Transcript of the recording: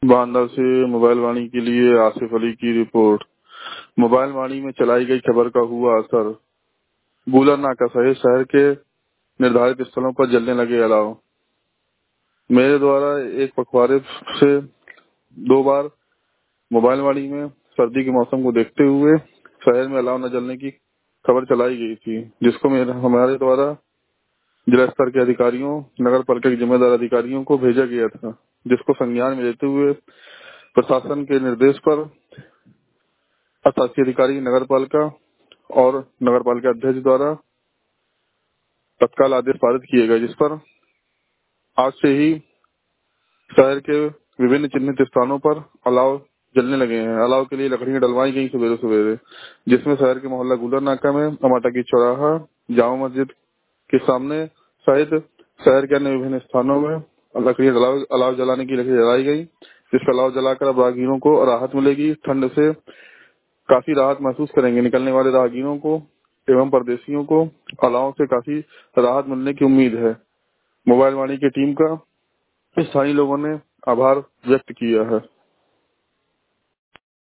बांदा से मोबाइल वाणी के लिए आसिफ अली की रिपोर्ट। मोबाइल वाणी में चलाई गई खबर का हुआ असर। गूलर नाका सहित शहर के निर्धारित स्थलों पर जलने लगे अलाव। मेरे द्वारा एक पखवाड़े से 2 बार मोबाइल वाणी में सर्दी के मौसम को देखते हुए शहर में अलाव न जलने की खबर चलाई गई थी, जिसको हमारे द्वारा जिला स्तर के अधिकारियों, नगर पालिका के जिम्मेदार अधिकारियों को भेजा गया था, जिसको संज्ञान में लेते हुए प्रशासन के निर्देश पर शासकीय अधिकारी नगर पालिका और नगर पालिका अध्यक्ष द्वारा तत्काल आदेश पारित किए गए, जिस पर आज से ही शहर के विभिन्न चिन्हित स्थानों पर अलाव जलने लगे हैं। अलाव के लिए लकड़ियां डलवाई गई सवेरे सवेरे, जिसमें शहर के मोहल्ला गुलर नाका में, अमाटा की चौराहा, जामा मस्जिद के सामने सहित शहर के अन्य विभिन्न स्थानों में लकड़ियां अलाव जलाने की लकड़ी जलाई गई, जिसका अलाव जलाकर अब राहगीरों को राहत मिलेगी। ठंड से काफी राहत महसूस करेंगे। निकलने वाले राहगीरों को एवं परदेशियों को अलाव से काफी राहत मिलने की उम्मीद है। मोबाइल वाणी की टीम का स्थानीय लोगों ने आभार व्यक्त किया है।